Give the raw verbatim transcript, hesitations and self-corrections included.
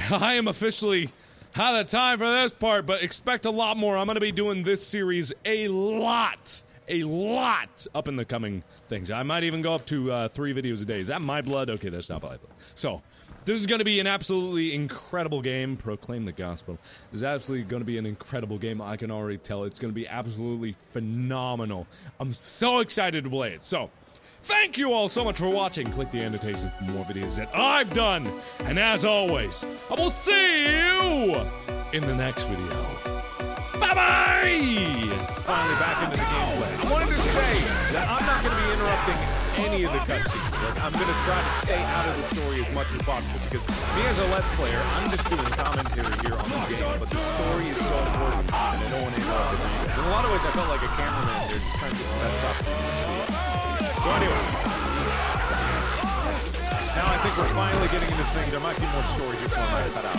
I am officially out of time for this part, but expect a lot more. I'm going to be doing this series a lot, a lot up in the coming things. I might even go up to uh, three videos a day. Is that my blood? Okay, that's not my blood. So, this is going to be an absolutely incredible game. Proclaim the gospel. This is absolutely going to be an incredible game. I can already tell it's going to be absolutely phenomenal. I'm so excited to play it. So, thank you all so much for watching. Click the annotation for more videos that I've done. And as always, I will see you in the next video. Bye-bye! Finally back into the gameplay. I wanted to say that I'm not going to be interrupting any of the cutscenes. Like, I'm going to try to stay out of the story as much as possible because me as a Let's Player, I'm just doing commentary here on the game, but the story is so important and I don't want to interrupt it for you guys. In a lot of ways, I felt like a cameraman there just trying to get the best stuff for you to see. So anyway, now I think we're finally getting into things. There might be more story here for me to cut out.